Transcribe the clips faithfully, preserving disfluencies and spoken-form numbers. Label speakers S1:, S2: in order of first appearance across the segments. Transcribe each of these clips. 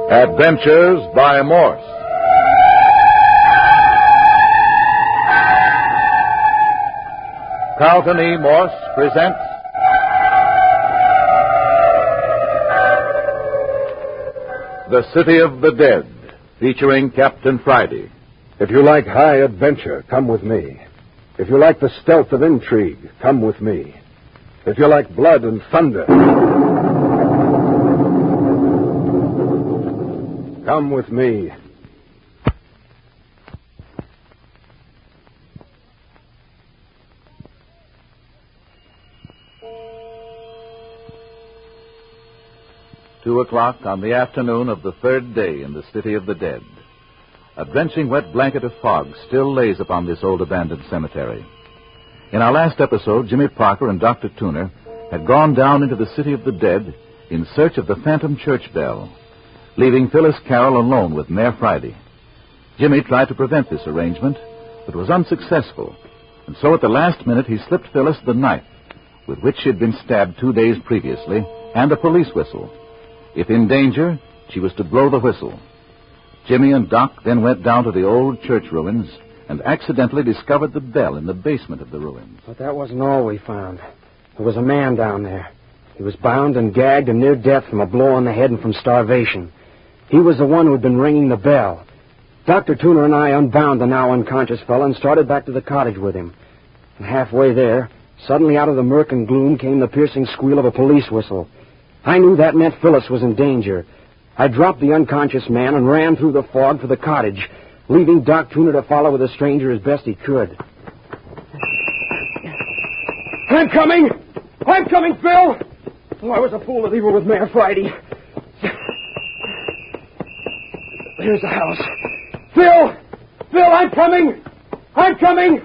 S1: Adventures by Morse. Carlton E. Morse presents The City of the Dead, featuring Captain Friday.
S2: If you like high adventure, come with me. If you like the stealth of intrigue, come with me. If you like blood and thunder, come with me.
S1: Two o'clock on the afternoon of the third day in the City of the Dead. A drenching wet blanket of fog still lays upon this old abandoned cemetery. In our last episode, Jimmy Parker and Doctor Tuner had gone down into the City of the Dead in search of the phantom church bell, leaving Phyllis Carroll alone with Mayor Friday. Jimmy tried to prevent this arrangement, but was unsuccessful, and so at the last minute he slipped Phyllis the knife with which she had been stabbed two days previously, and a police whistle. If in danger, she was to blow the whistle. Jimmy and Doc then went down to the old church ruins and accidentally discovered the bell in the basement of the ruins.
S3: But that wasn't all we found. There was a man down there. He was bound and gagged and near death from a blow on the head and from starvation. He was the one who had been ringing the bell. Doctor Tuner and I unbound the now unconscious fellow and started back to the cottage with him. And halfway there, suddenly out of the murk and gloom came the piercing squeal of a police whistle. I knew that meant Phyllis was in danger. I dropped the unconscious man and ran through the fog for the cottage, leaving Doc Tuner to follow with the stranger as best he could. I'm coming! I'm coming, Phil! Oh, I was a fool to leave her with Mayor Friday. Here's the house. Phil! Phil, I'm coming! I'm coming!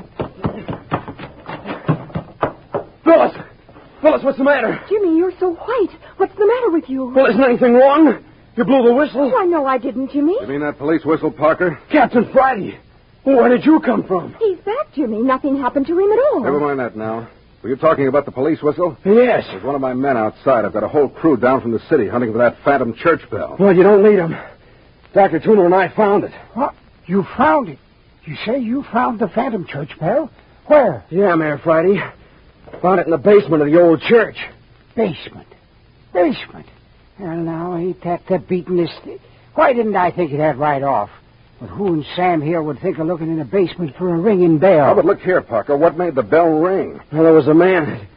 S3: Phyllis! Phyllis, what's the matter?
S4: Jimmy, you're so white. What's the matter with you?
S3: Well, isn't anything wrong? You blew the whistle?
S4: Oh, I know I didn't, Jimmy.
S2: You mean that police whistle, Parker?
S3: Captain Friday. Well, where did you come from?
S4: He's back, Jimmy. Nothing happened to him at all.
S2: Never mind that now. Were you talking about the police whistle?
S3: Yes.
S2: There's one of my men outside. I've got a whole crew down from the city hunting for that phantom church bell.
S3: Well, you don't need him. Doctor Tuner and I found it.
S5: What? You found it? You say you found the phantom church bell? Where?
S3: Yeah, Mayor Friday. Found it in the basement of the old church.
S5: Basement. Basement. Well, now, ain't that the beatin'est thing? Why didn't I think of that right off? But who and Sam here would think of looking in the basement for a ringing bell?
S2: Oh, but look here, Parker. What made the bell ring?
S3: Well, there was a man.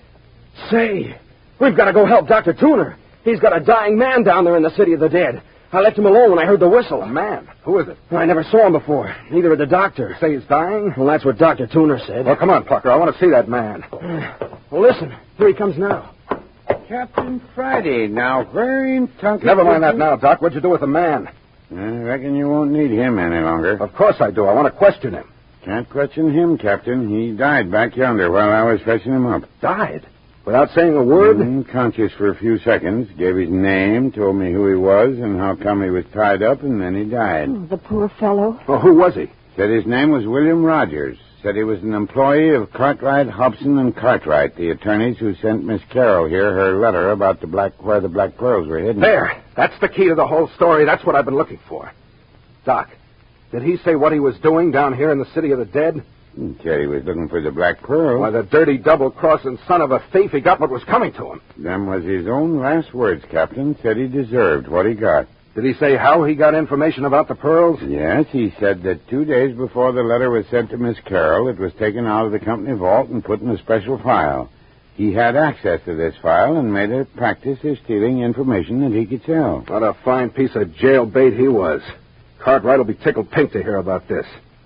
S3: Say, we've got to go help Doctor Tuner. He's got a dying man down there in the City of the Dead. I left him alone when I heard the whistle.
S2: A man? Who is it?
S3: I never saw him before. Neither did the doctor.
S2: You say he's dying?
S3: Well, that's what Doctor Tuner said.
S2: Well, come on, Parker. I want to see that man.
S3: Well, listen. Here he comes now.
S6: Captain Friday. Now, where in Tunket...
S2: Never mind that now, Doc. What'd you do with the man?
S6: I reckon you won't need him any longer.
S2: Of course I do. I want to question him.
S6: Can't question him, Captain. He died back yonder while I was fetching him up.
S2: Died? Without saying a word?
S6: Unconscious for a few seconds. Gave his name, told me who he was, and how come he was tied up, and then he died.
S4: Oh, the poor fellow.
S2: Well, who was he?
S6: Said his name was William Rogers. Said he was an employee of Cartwright, Hobson, and Cartwright, the attorneys who sent Miss Carroll here her letter about the black where the black pearls were hidden.
S2: There. That's the key to the whole story. That's what I've been looking for. Doc, did he say what he was doing down here in the City of the Dead?
S6: He said he was looking for the black pearl.
S2: Why, the dirty double-crossing son of a thief, he got what was coming to him.
S6: Them was his own last words, Captain. Said he deserved what he got.
S2: Did he say how he got information about the pearls?
S6: Yes, he said that two days before the letter was sent to Miss Carroll, it was taken out of the company vault and put in a special file. He had access to this file and made a practice of stealing information that he could sell.
S2: What a fine piece of jailbait he was. Cartwright will be tickled pink to hear about this.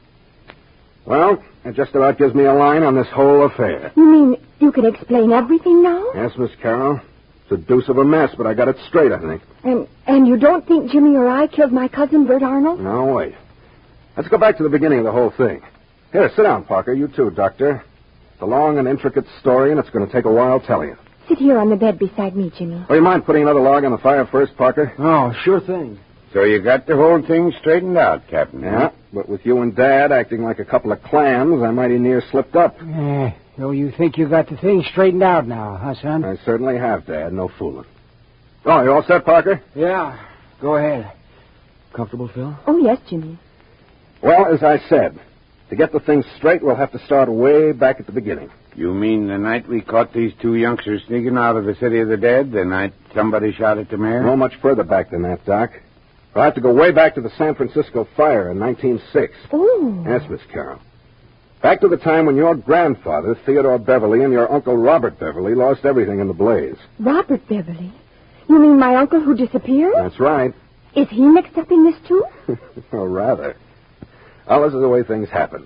S2: Well, it just about gives me a line on this whole affair.
S4: You mean you can explain everything now?
S2: Yes, Miss Carroll. It's a deuce of a mess, but I got it straight, I think.
S4: And and you don't think Jimmy or I killed my cousin, Bert Arnold?
S2: No, wait. Let's go back to the beginning of the whole thing. Here, sit down, Parker. You too, Doctor. It's a long and intricate story, and it's going to take a while telling it.
S4: Sit here on the bed beside me, Jimmy.
S2: Oh, you mind putting another log on the fire first, Parker?
S3: Oh, sure thing.
S6: So you got the whole thing straightened out, Captain.
S2: Yeah, but with you and Dad acting like a couple of clams, I mighty near slipped up.
S5: Eh, so you think you got the thing straightened out now, huh, son?
S2: I certainly have, Dad. No fooling. Oh, you all set, Parker?
S3: Yeah. Go ahead. Comfortable, Phil?
S4: Oh, yes, Jimmy.
S2: Well, as I said, to get the thing straight, we'll have to start way back at the beginning.
S6: You mean the night we caught these two youngsters sneaking out of the City of the Dead? The night somebody shot at the mayor?
S2: No much further back than that, Doc. We'll have to go way back to the San Francisco fire in nineteen oh six.
S4: Oh.
S2: Yes, Miss Carroll. Back to the time when your grandfather, Theodore Beverly, and your uncle Robert Beverly lost everything in the blaze.
S4: Robert Beverly? You mean my uncle who disappeared?
S2: That's right.
S4: Is he mixed up in this, too?
S2: Oh, rather. Well, this is the way things happened.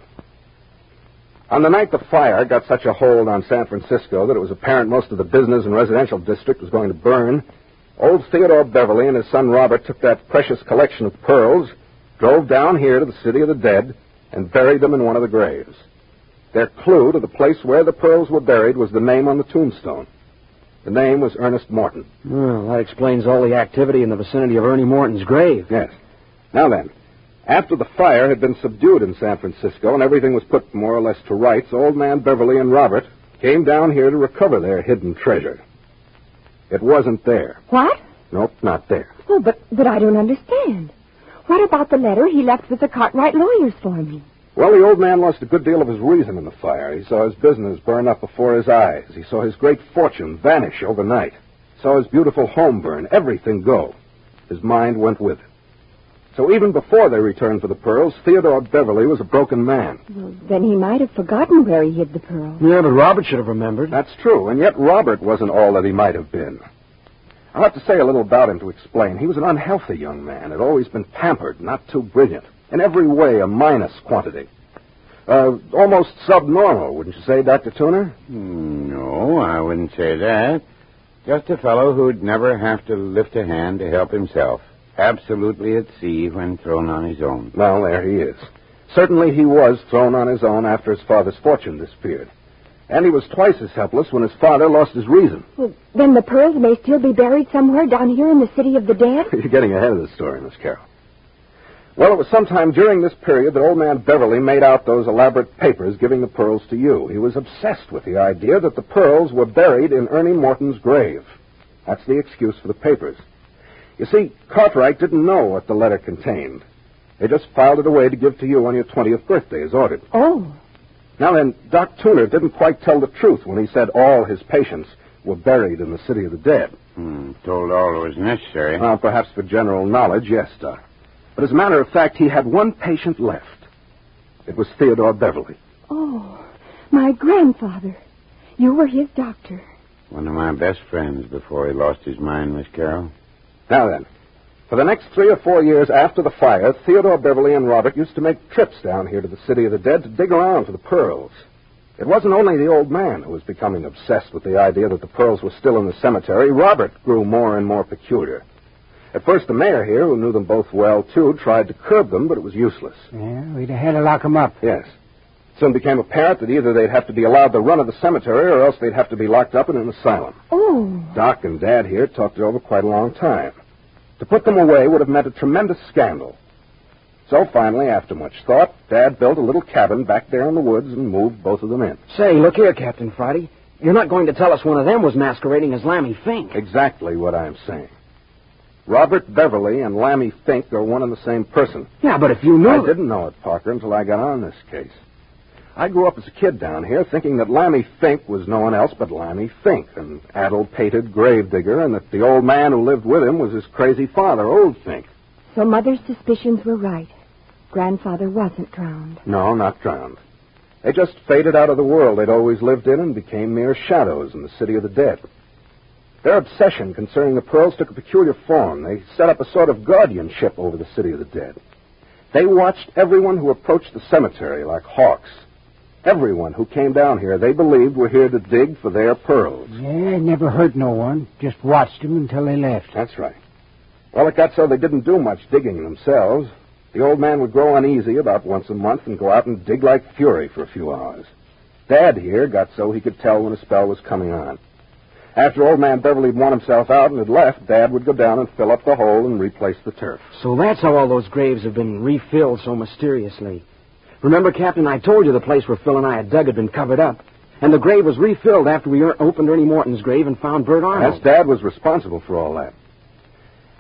S2: On the night the fire got such a hold on San Francisco that it was apparent most of the business and residential district was going to burn, old Theodore Beverly and his son Robert took that precious collection of pearls, drove down here to the City of the Dead, and buried them in one of the graves. Their clue to the place where the pearls were buried was the name on the tombstone. The name was Ernest Morton.
S3: Well, that explains all the activity in the vicinity of Ernie Morton's grave.
S2: Yes. Now then, after the fire had been subdued in San Francisco and everything was put more or less to rights, old man Beverly and Robert came down here to recover their hidden treasure. It wasn't there.
S4: What?
S2: Nope, not there.
S4: Oh, but, but I don't understand. What about the letter he left with the Cartwright lawyers for me?
S2: Well, the old man lost a good deal of his reason in the fire. He saw his business burn up before his eyes. He saw his great fortune vanish overnight. He saw his beautiful home burn, everything go. His mind went with it. So even before they returned for the pearls, Theodore Beverly was a broken man.
S4: Well, then he might have forgotten where he hid the pearls.
S3: Yeah, but Robert should have remembered.
S2: That's true, and yet Robert wasn't all that he might have been. I'll have to say a little about him to explain. He was an unhealthy young man, had always been pampered, not too brilliant. In every way, a minus quantity. Uh, almost subnormal, wouldn't you say, Doctor Tuner?
S6: No, I wouldn't say that. Just a fellow who'd never have to lift a hand to help himself. Absolutely at sea when thrown on his own.
S2: Well, there he is. Certainly he was thrown on his own after his father's fortune disappeared. And he was twice as helpless when his father lost his reason.
S4: Well, then the pearls may still be buried somewhere down here in the City of the Dead?
S2: You're getting ahead of the story, Miss Carroll. Well, it was sometime during this period that old man Beverly made out those elaborate papers giving the pearls to you. He was obsessed with the idea that the pearls were buried in Ernie Morton's grave. That's the excuse for the papers. You see, Cartwright didn't know what the letter contained. They just filed it away to give to you on your twentieth birthday as ordered.
S4: Oh.
S2: Now then, Doc Tuner didn't quite tell the truth when he said all his patients were buried in the City of the Dead.
S6: Hmm, told all that was necessary.
S2: Well, perhaps for general knowledge, yes, Doc. But as a matter of fact, he had one patient left. It was Theodore Beverly.
S4: Oh, my grandfather. You were his doctor.
S6: One of my best friends before he lost his mind, Miss Carroll.
S2: Now then, for the next three or four years after the fire, Theodore Beverly and Robert used to make trips down here to the City of the Dead to dig around for the pearls. It wasn't only the old man who was becoming obsessed with the idea that the pearls were still in the cemetery. Robert grew more and more peculiar. At first, the mayor here, who knew them both well, too, tried to curb them, but it was useless.
S5: Yeah, we'd have had to lock them up.
S2: Yes. It soon became apparent that either they'd have to be allowed the run of the cemetery or else they'd have to be locked up in an asylum.
S4: Oh.
S2: Doc and Dad here talked it over quite a long time. To put them away would have meant a tremendous scandal. So finally, after much thought, Dad built a little cabin back there in the woods and moved both of them in.
S3: Say, look here, Captain Friday. You're not going to tell us one of them was masquerading as Lammy Fink.
S2: Exactly what I'm saying. Robert Beverly and Lammy Fink are one and the same person.
S3: Yeah, but if you knew...
S2: I didn't know it, Parker, until I got on this case. I grew up as a kid down here thinking that Lammy Fink was no one else but Lammy Fink, an addle-pated gravedigger, and that the old man who lived with him was his crazy father, Old Fink.
S4: So Mother's suspicions were right. Grandfather wasn't drowned.
S2: No, not drowned. They just faded out of the world they'd always lived in and became mere shadows in the City of the Dead. Their obsession concerning the pearls took a peculiar form. They set up a sort of guardianship over the City of the Dead. They watched everyone who approached the cemetery like hawks. Everyone who came down here, they believed, were here to dig for their pearls.
S5: Yeah, never hurt no one. Just watched them until they left.
S2: That's right. Well, it got so they didn't do much digging themselves. The old man would grow uneasy about once a month and go out and dig like fury for a few hours. Dad here got so he could tell when a spell was coming on. After old man Beverly had worn himself out and had left, Dad would go down and fill up the hole and replace the turf.
S3: So that's how all those graves have been refilled so mysteriously. Remember, Captain, I told you the place where Phil and I had dug had been covered up. And the grave was refilled after we opened Ernie Morton's grave and found Bert Arnold.
S2: Yes, Dad was responsible for all that.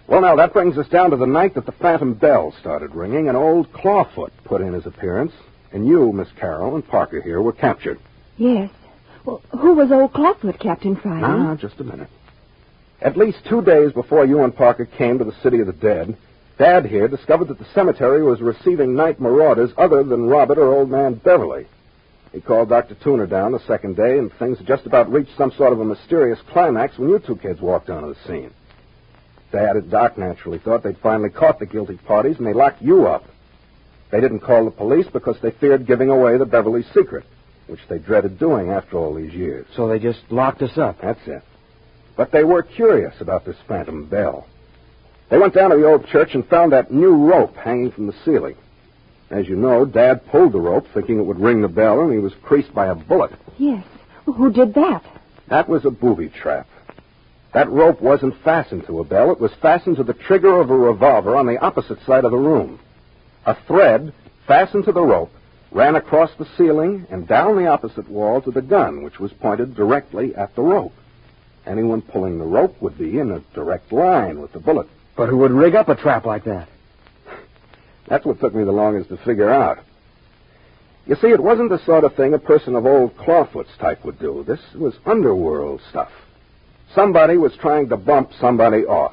S2: Well, now, that brings us down to the night that the phantom bell started ringing, and old Clawfoot put in his appearance, and you, Miss Carroll, and Parker here were captured.
S4: Yes. Well, who was old Clawfoot, Captain Friday?
S2: Ah, just a minute. At least two days before you and Parker came to the City of the Dead, Dad here discovered that the cemetery was receiving night marauders other than Robert or Old Man Beverly. He called Doctor Tuner down the second day, and things had just about reached some sort of a mysterious climax when you two kids walked onto the scene. Dad and Doc naturally thought they'd finally caught the guilty parties, and they locked you up. They didn't call the police because they feared giving away the Beverly secret, which they dreaded doing after all these years.
S3: So they just locked us up.
S2: That's it. But they were curious about this phantom bell. They went down to the old church and found that new rope hanging from the ceiling. As you know, Dad pulled the rope thinking it would ring the bell, and he was creased by a bullet.
S4: Yes. Well, who did that?
S2: That was a booby trap. That rope wasn't fastened to a bell. It was fastened to the trigger of a revolver on the opposite side of the room. A thread fastened to the rope ran across the ceiling and down the opposite wall to the gun, which was pointed directly at the rope. Anyone pulling the rope would be in a direct line with the bullet.
S3: But who would rig up a trap like that?
S2: That's what took me the longest to figure out. You see, it wasn't the sort of thing a person of old Clawfoot's type would do. This was underworld stuff. Somebody was trying to bump somebody off.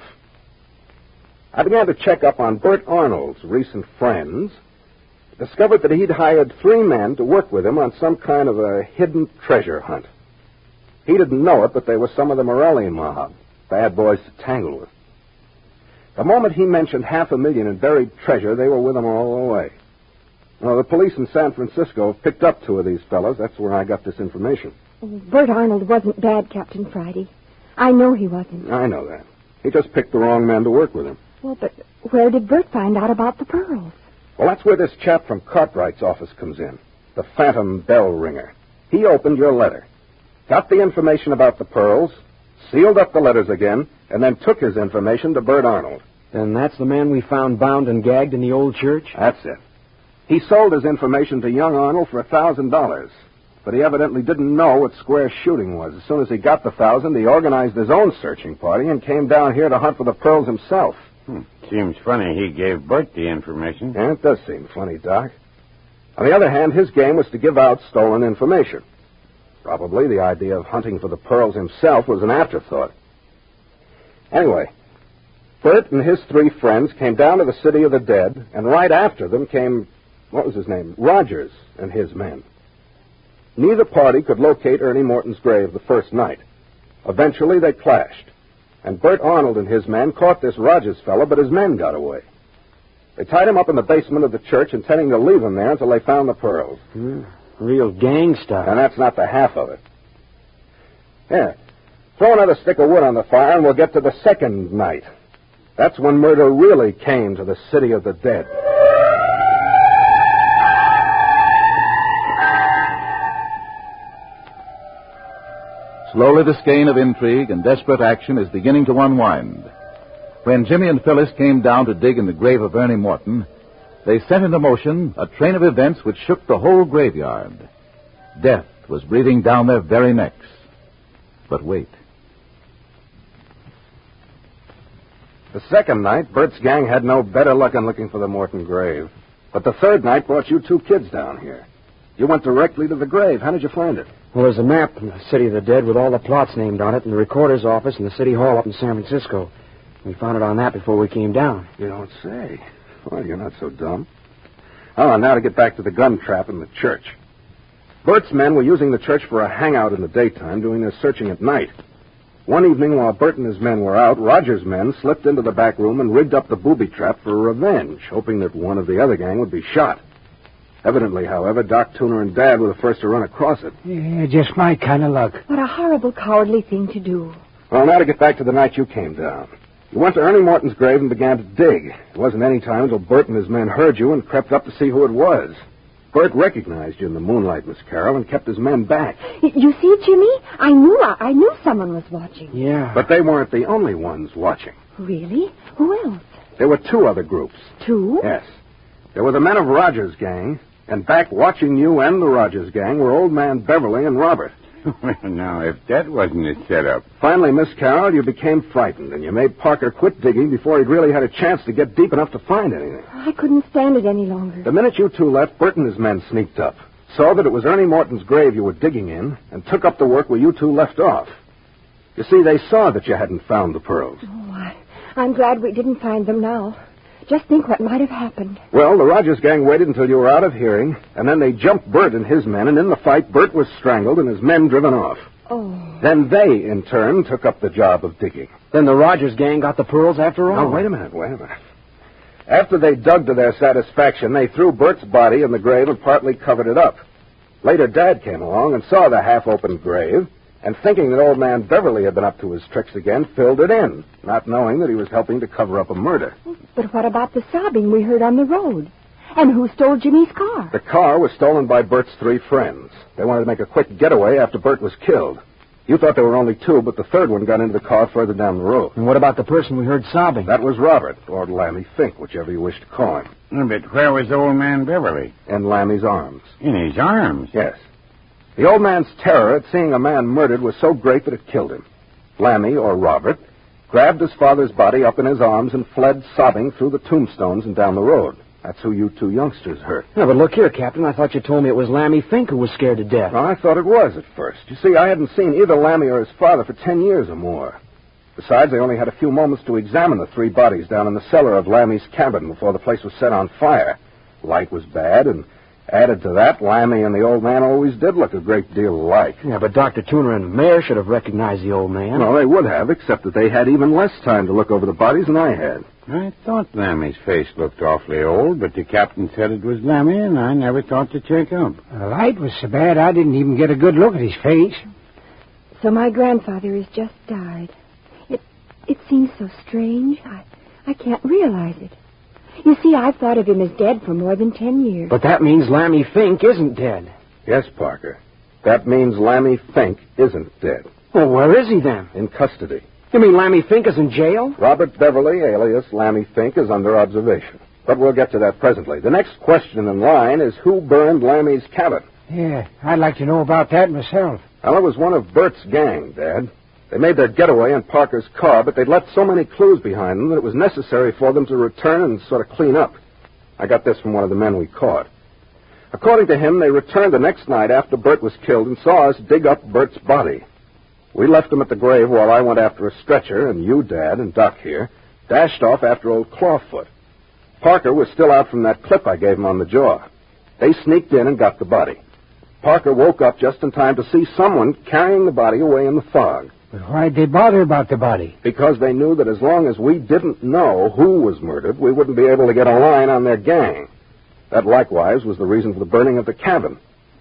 S2: I began to check up on Bert Arnold's recent friends, discovered that he'd hired three men to work with him on some kind of a hidden treasure hunt. He didn't know it, but they were some of the Morelli mob, bad boys to tangle with. The moment he mentioned half a million in buried treasure, they were with him all the way. Well, the police in San Francisco picked up two of these fellows. That's where I got this information.
S4: Oh, Bert Arnold wasn't bad, Captain Friday. I know he wasn't.
S2: I know that. He just picked the wrong men to work with him.
S4: Well, but where did Bert find out about the pearls?
S2: Well, that's where this chap from Cartwright's office comes in, the phantom bell ringer. He opened your letter, got the information about the pearls, sealed up the letters again, and then took his information to Bert Arnold.
S3: Then that's the man we found bound and gagged in the old church?
S2: That's it. He sold his information to young Arnold for a thousand dollars. But he evidently didn't know what square shooting was. As soon as he got the thousand, he organized his own searching party and came down here to hunt for the pearls himself.
S6: Hmm. Seems funny he gave Bert the information.
S2: Yeah, it does seem funny, Doc. On the other hand, his game was to give out stolen information. Probably the idea of hunting for the pearls himself was an afterthought. Anyway, Bert and his three friends came down to the City of the Dead, and right after them came, what was his name, Rogers and his men. Neither party could locate Ernie Morton's grave the first night. Eventually, they clashed, and Bert Arnold and his men caught this Rogers fellow, but his men got away. They tied him up in the basement of the church, intending to leave him there until they found the pearls.
S3: Mm, real gang stuff.
S2: And that's not the half of it. Here, throw another stick of wood on the fire, and we'll get to the second night. That's when murder really came to the City of the Dead.
S1: Slowly the skein of intrigue and desperate action is beginning to unwind. When Jimmy and Phyllis came down to dig in the grave of Ernie Morton, they set into motion a train of events which shook the whole graveyard. Death was breathing down their very necks. But wait.
S2: The second night, Bert's gang had no better luck in looking for the Morton grave. But the third night brought you two kids down here. You went directly to the grave. How did you find it?
S3: Well, there's a map in the City of the Dead with all the plots named on it in the recorder's office in the City Hall up in San Francisco. We found it on that before we came down.
S2: You don't say. Well, you're not so dumb. Oh, now to get back to the gun trap in the church. Bert's men were using the church for a hangout in the daytime, doing their searching at night. One evening, while Bert and his men were out, Rogers' men slipped into the back room and rigged up the booby trap for revenge, hoping that one of the other gang would be shot. Evidently, however, Doc Tuner and Dad were the first to run across it.
S5: Yeah, just my kind of luck.
S4: What a horrible, cowardly thing to do.
S2: Well, now to get back to the night you came down. You went to Ernie Morton's grave and began to dig. It wasn't any time until Bert and his men heard you and crept up to see who it was. Bert recognized you in the moonlight, Miss Carroll, and kept his men back.
S4: You see, Jimmy? I knew I knew someone was watching.
S3: Yeah.
S2: But they weren't the only ones watching.
S4: Really? Who else?
S2: There were two other groups.
S4: Two?
S2: Yes. There were the men of Rogers' gang, and back watching you and the Rogers gang were Old Man Beverly and Robert.
S6: Well, now, if that wasn't a setup.
S2: Finally, Miss Carroll, you became frightened, and you made Parker quit digging before he'd really had a chance to get deep enough to find anything.
S4: I couldn't stand it any longer.
S2: The minute you two left, Bert and his men sneaked up, saw that it was Ernie Morton's grave you were digging in, and took up the work where you two left off. You see, they saw that you hadn't found the pearls.
S4: Oh, I, I'm glad we didn't find them now. Just think what might have happened.
S2: Well, the Rogers gang waited until you were out of hearing, and then they jumped Bert and his men, and in the fight, Bert was strangled and his men driven off.
S4: Oh.
S2: Then they, in turn, took up the job of digging.
S3: Then the Rogers gang got the pearls after all?
S2: Now, wait a minute, wait a minute. After they dug to their satisfaction, they threw Bert's body in the grave and partly covered it up. Later, Dad came along and saw the half-opened grave, and thinking that old man Beverly had been up to his tricks again, filled it in, not knowing that he was helping to cover up a murder.
S4: But what about the sobbing we heard on the road? And who stole Jimmy's car?
S2: The car was stolen by Bert's three friends. They wanted to make a quick getaway after Bert was killed. You thought there were only two, but the third one got into the car further down the road.
S3: And what about the person we heard sobbing?
S2: That was Robert, or Lammy Fink, whichever you wish to call him.
S6: But where was old man Beverly?
S2: In Lammy's arms.
S6: In his arms?
S2: Yes. The old man's terror at seeing a man murdered was so great that it killed him. Lammy, or Robert, grabbed his father's body up in his arms and fled sobbing through the tombstones and down the road. That's who you two youngsters hurt.
S3: Yeah, but look here, Captain. I thought you told me it was Lammy Fink who was scared to death.
S2: Well, I thought it was at first. You see, I hadn't seen either Lammy or his father for ten years or more. Besides, I only had a few moments to examine the three bodies down in the cellar of Lammy's cabin before the place was set on fire. Light was bad, and added to that, Lammy and the old man always did look a great deal alike.
S3: Yeah, but Doctor Tuner and the mayor should have recognized the old man.
S2: No, they would have, except that they had even less time to look over the bodies than I had.
S6: I thought Lammy's face looked awfully old, but the captain said it was Lammy, and I never thought to check up.
S5: The light was so bad I didn't even get a good look at his face.
S4: So my grandfather has just died. It it seems so strange. I, I can't realize it. You see, I've thought of him as dead for more than ten years.
S3: But that means Lammy Fink isn't dead.
S2: Yes, Parker. That means Lammy Fink isn't dead.
S3: Well, where is he then?
S2: In custody.
S3: You mean Lammy Fink is in jail?
S2: Robert Beverly, alias Lammy Fink, is under observation. But we'll get to that presently. The next question in line is who burned Lammy's cabin?
S5: Yeah, I'd like to know about that myself.
S2: Well, it was one of Bert's gang, Dad. They made their getaway in Parker's car, but they'd left so many clues behind them that it was necessary for them to return and sort of clean up. I got this from one of the men we caught. According to him, they returned the next night after Bert was killed and saw us dig up Bert's body. We left him at the grave while I went after a stretcher, and you, Dad, and Doc here, dashed off after old Clawfoot. Parker was still out from that clip I gave him on the jaw. They sneaked in and got the body. Parker woke up just in time to see someone carrying the body away in the fog.
S5: But why'd they bother about the body?
S2: Because they knew that as long as we didn't know who was murdered, we wouldn't be able to get a line on their gang. That likewise was the reason for the burning of the cabin.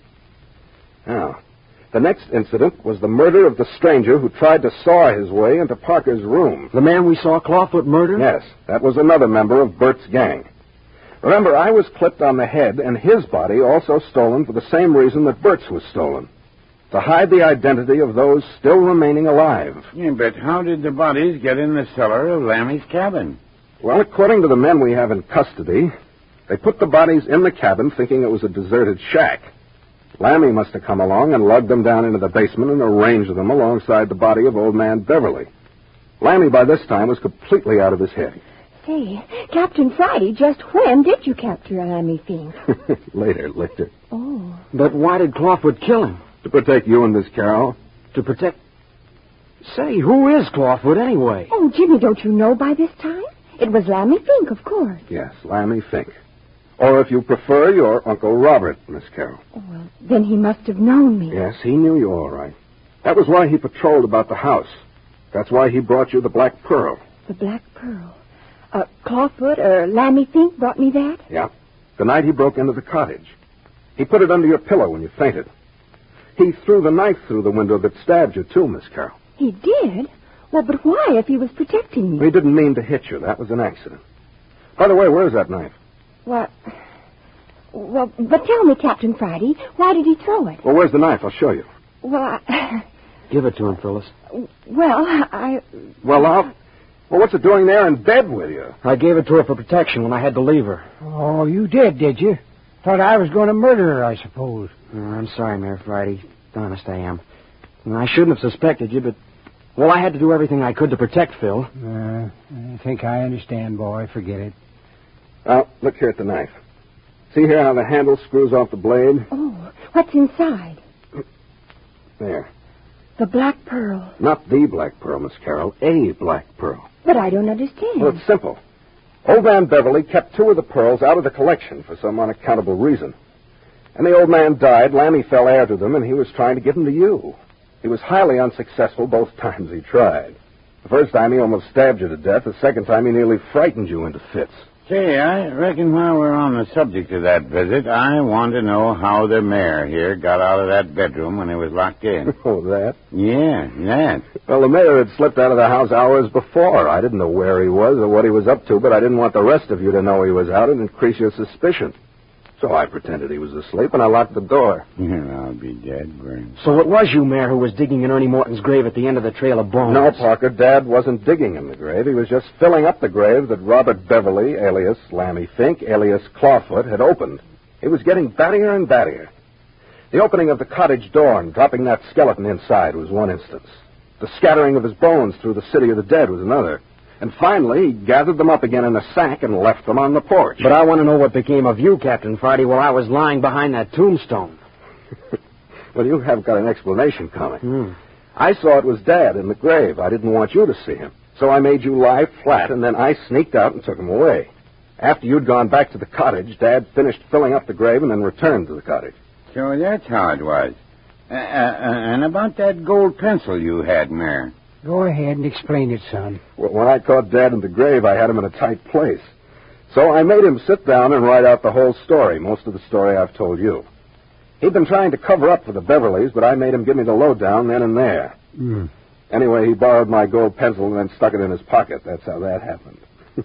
S2: Now, the next incident was the murder of the stranger who tried to saw his way into Parker's room.
S3: The man we saw Clawfoot murder?
S2: Yes, that was another member of Bert's gang. Remember, I was clipped on the head, and his body also stolen for the same reason that Bert's was stolen. To hide the identity of those still remaining alive.
S6: Yeah, but how did the bodies get in the cellar of Lammy's cabin?
S2: Well, according to the men we have in custody, they put the bodies in the cabin thinking it was a deserted shack. Lammy must have come along and lugged them down into the basement and arranged them alongside the body of old man Beverly. Lammy, by this time, was completely out of his head.
S4: Say, Captain Friday, just when did you capture Lammy Fink?
S2: Later, later.
S4: Oh.
S3: But why did Clawfoot kill him?
S2: To protect you and Miss Carroll.
S3: To protect... Say, who is Clawfoot anyway?
S4: Oh, Jimmy, don't you know by this time? It was Lammy Fink, of course.
S2: Yes, Lammy Fink. Or if you prefer, your Uncle Robert, Miss Carroll.
S4: Oh, well, then he must have known me.
S2: Yes, he knew you all right. That was why he patrolled about the house. That's why he brought you the Black Pearl.
S4: The Black Pearl. Uh, Clawfoot or Lammy Fink brought me that?
S2: Yeah. The night he broke into the cottage. He put it under your pillow when you fainted. He threw the knife through the window that stabbed you, too, Miss Carroll.
S4: He did? Well, but why if he was protecting me?
S2: He didn't mean to hit you. That was an accident. By the way, where's that knife?
S4: What? Well, but tell me, Captain Friday, why did he throw it?
S2: Well, where's the knife? I'll show you.
S4: Well, I...
S3: Give it to him, Phyllis.
S4: Well, I...
S2: Well, I'll... Well, what's it doing there in bed with you?
S3: I gave it to her for protection when I had to leave her.
S5: Oh, you did, did you? Thought I was going to murder her, I suppose.
S3: Oh, I'm sorry, Mayor Friday. Honest, I am. I shouldn't have suspected you, but, well, I had to do everything I could to protect Phil.
S5: Uh, I think I understand, boy. Forget it.
S2: Now, look here at the knife. See here how the handle screws off the blade?
S4: Oh, what's inside?
S2: There.
S4: The black pearl.
S2: Not the black pearl, Miss Carroll. A black pearl.
S4: But I don't understand.
S2: Well, it's simple. Old man Beverly kept two of the pearls out of the collection for some unaccountable reason. And the old man died. Lammy fell heir to them, and he was trying to give them to you. He was highly unsuccessful both times he tried. The first time he almost stabbed you to death. The second time he nearly frightened you into fits.
S6: Say, I reckon while we're on the subject of that visit, I want to know how the mayor here got out of that bedroom when he was locked in.
S2: Oh, that?
S6: Yeah, that.
S2: Well, the mayor had slipped out of the house hours before. I didn't know where he was or what he was up to, but I didn't want the rest of you to know he was out and increase your suspicion. So I pretended he was asleep, and I locked the door.
S6: I'll be dead, Burns.
S3: So it was you, Mayor, who was digging in Ernie Morton's grave at the end of the trail of bones.
S2: No, Parker, Dad wasn't digging in the grave. He was just filling up the grave that Robert Beverly, alias Lammy Fink, alias Clawfoot, had opened. He was getting battier and battier. The opening of the cottage door and dropping that skeleton inside was one instance. The scattering of his bones through the city of the dead was another. And finally, he gathered them up again in a sack and left them on the porch.
S3: But I want to know what became of you, Captain Friday, while I was lying behind that tombstone.
S2: Well, you have got an explanation coming.
S3: Hmm.
S2: I saw it was Dad in the grave. I didn't want you to see him. So I made you lie flat, and then I sneaked out and took him away. After you'd gone back to the cottage, Dad finished filling up the grave and then returned to the cottage.
S6: So that's how it was. Uh, uh, and about that gold pencil you had, Mayor.
S5: Go ahead and explain it, son.
S2: Well, when I caught Dad in the grave, I had him in a tight place. So I made him sit down and write out the whole story, most of the story I've told you. He'd been trying to cover up for the Beverleys, but I made him give me the lowdown then and there.
S5: Mm.
S2: Anyway, he borrowed my gold pencil and then stuck it in his pocket. That's how that happened.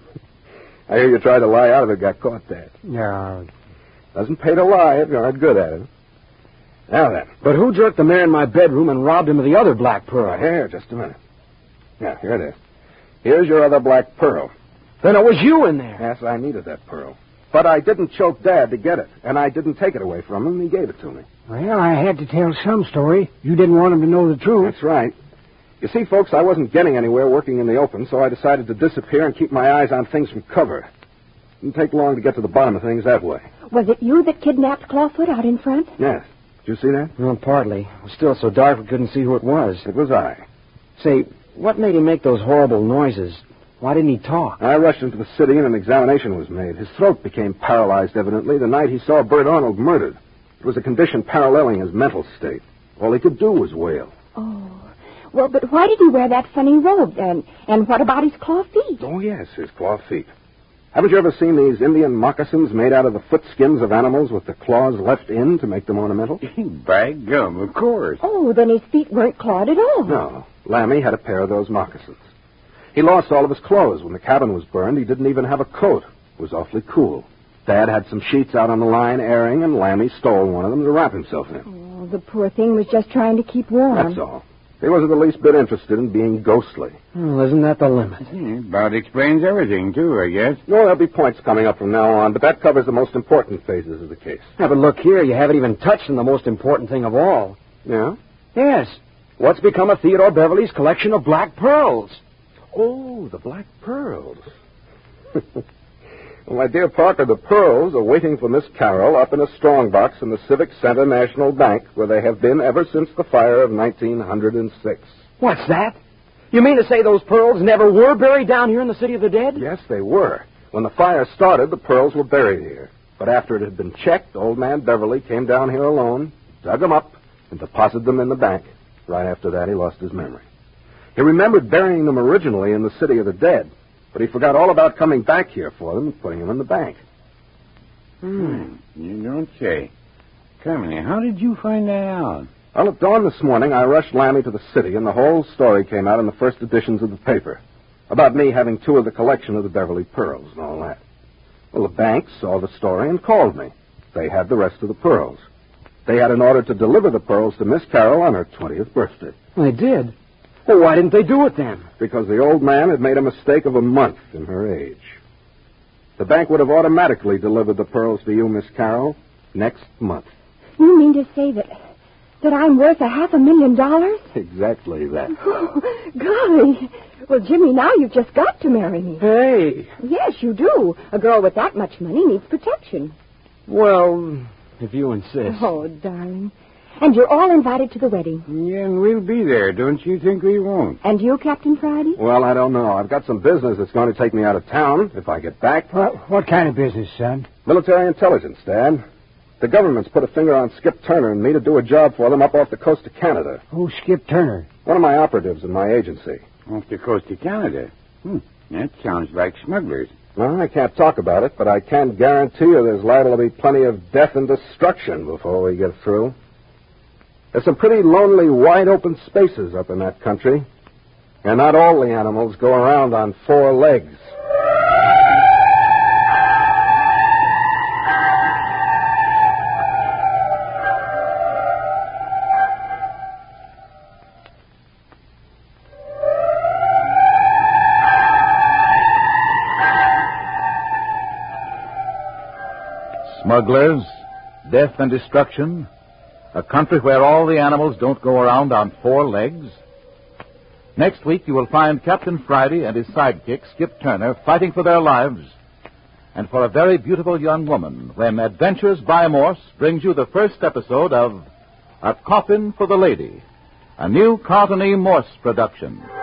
S2: I hear you tried to lie out of it, got caught, Dad.
S5: Yeah.
S2: Doesn't pay to lie if you're not good at it. Now then.
S3: But who jerked the mayor in my bedroom and robbed him of the other black pearl?
S2: Here, just a minute. Yeah, here it is. Here's your other black pearl.
S3: Then it was you in there.
S2: Yes, I needed that pearl. But I didn't choke Dad to get it, and I didn't take it away from him. He gave it to me.
S5: Well, I had to tell some story. You didn't want him to know the truth.
S2: That's right. You see, folks, I wasn't getting anywhere working in the open, so I decided to disappear and keep my eyes on things from cover. Didn't take long to get to the bottom of things that way.
S4: Was it you that kidnapped Clawfoot out in front?
S2: Yes. Did you see that?
S3: Well, partly. It was still so dark we couldn't see who it was.
S2: It was I.
S3: Say, what made him make those horrible noises? Why didn't he talk?
S2: I rushed into the city and an examination was made. His throat became paralyzed, evidently, the night he saw Bert Arnold murdered. It was a condition paralleling his mental state. All he could do was wail.
S4: Oh. Well, but why did he wear that funny robe? And, and what about his claw feet?
S2: Oh, yes, his claw feet. Haven't you ever seen these Indian moccasins made out of the foot skins of animals with the claws left in to make them ornamental?
S6: By gum, of course.
S4: Oh, then his feet weren't clawed at all.
S2: No. Lammy had a pair of those moccasins. He lost all of his clothes. When the cabin was burned, he didn't even have a coat. It was awfully cool. Dad had some sheets out on the line airing, and Lammy stole one of them to wrap himself in.
S4: Oh, the poor thing was just trying to keep warm.
S2: That's all. He wasn't the least bit interested in being ghostly.
S3: Well, isn't that the limit?
S6: Yeah, about explains everything, too, I guess.
S2: No, there'll be points coming up from now on, but that covers the most important phases of the case.
S3: Yeah, but look here, you haven't even touched on the most important thing of all.
S2: Yeah?
S3: Yes. What's become of Theodore Beverly's collection of black pearls?
S2: Oh, the black pearls. Well, my dear Parker, the pearls are waiting for Miss Carroll up in a strongbox in the Civic Center National Bank, where they have been ever since the fire of nineteen oh six.
S3: What's that? You mean to say those pearls never were buried down here in the City of the Dead?
S2: Yes, they were. When the fire started, the pearls were buried here. But after it had been checked, old man Beverly came down here alone, dug them up, and deposited them in the bank. Right after that, he lost his memory. He remembered burying them originally in the City of the Dead, but he forgot all about coming back here for them and putting them in the bank.
S6: Hmm, you don't say. Carmine, how did you find that out?
S2: Well, at dawn this morning, I rushed Lammy to the city, and the whole story came out in the first editions of the paper about me having two of the collection of the Beverly pearls and all that. Well, the bank saw the story and called me. They had the rest of the pearls. They had an order to deliver the pearls to Miss Carroll on her twentieth birthday.
S3: They did. Well, why didn't they do it then?
S2: Because the old man had made a mistake of a month in her age. The bank would have automatically delivered the pearls to you, Miss Carroll, next month.
S4: You mean to say that That I'm worth a half a million dollars?
S2: Exactly that.
S4: Oh, golly. Well, Jimmy, now you've just got to marry me.
S3: Hey.
S4: Yes, you do. A girl with that much money needs protection.
S3: Well, if you insist.
S4: Oh, darling. And you're all invited to the wedding.
S6: Yeah, and we'll be there. Don't you think we won't?
S4: And you, Captain Friday?
S2: Well, I don't know. I've got some business that's going to take me out of town if I get back.
S5: Well, what kind of business, son?
S2: Military intelligence, Dad. The government's put a finger on Skip Turner and me to do a job for them up off the coast of Canada.
S5: Who's Skip Turner?
S2: One of my operatives in my agency.
S6: Off the coast of Canada? Hmm. That sounds like smugglers.
S2: Well, I can't talk about it, but I can guarantee you there's liable to be plenty of death and destruction before we get through. There's some pretty lonely, wide-open spaces up in that country. And not all the animals go around on four legs.
S1: Smugglers, death and destruction, a country where all the animals don't go around on four legs. Next week you will find Captain Friday and his sidekick, Skip Turner, fighting for their lives and for a very beautiful young woman when Adventures by Morse brings you the first episode of A Coffin for the Lady, a new Carlton E. Morse production.